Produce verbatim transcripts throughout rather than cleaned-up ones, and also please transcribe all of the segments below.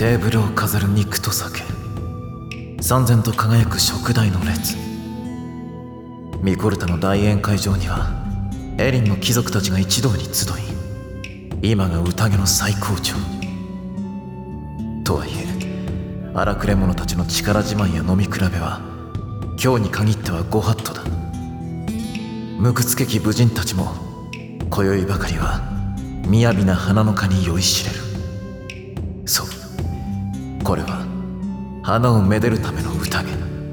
テーブルを飾る肉と酒、燦然と輝く食台の列。ミコルタの大宴会場にはエリンの貴族たちが一堂に集い、今が宴の最高潮。とはいえ荒くれ者たちの力自慢や飲み比べは今日に限ってはご法度だ。無屈けき武人たちも今宵ばかりは雅な花の花に酔いしれる。そう、これは花をめでるための宴。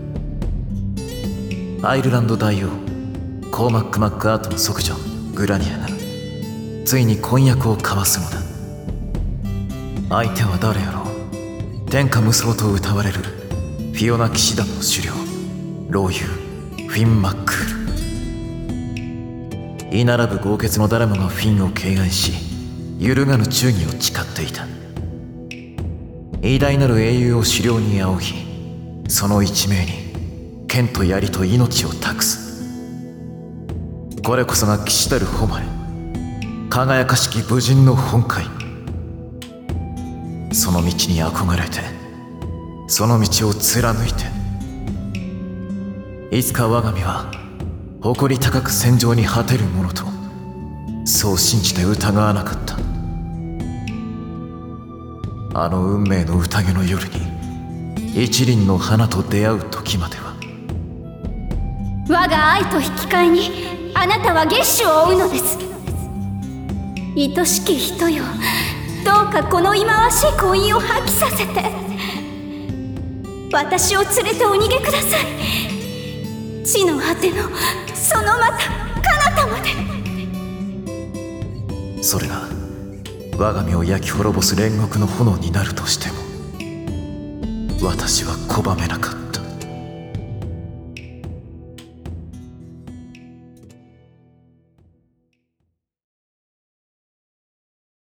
アイルランド大王コーマック・マックアートの息女グラニアがついに婚約を交わすのだ。相手は誰やろう。天下無双と謳われるフィオナ騎士団の首領老友フィン・マックール。居並ぶ豪傑の誰もがフィンを敬愛し、揺るがぬ忠義を誓っていた。偉大なる英雄を首領に仰ぎ、その一命に剣と槍と命を託す。これこそが騎士たる誉れ、輝かしき武人の本懐。その道に憧れて、その道を貫いて、いつか我が身は誇り高く戦場に果てるものと、そう信じて疑わなかった。あの運命の宴の夜に一輪の花と出会う時までは、 我が愛と引き換えにあなたは月首を追うのです。愛しき人よ、どうかこの忌まわしい婚姻を破棄させて私を連れてお逃げください。地の果てのそのまた彼方まで。 それが我が身を焼き滅ぼす煉獄の炎になるとしても、私は拒めなかった。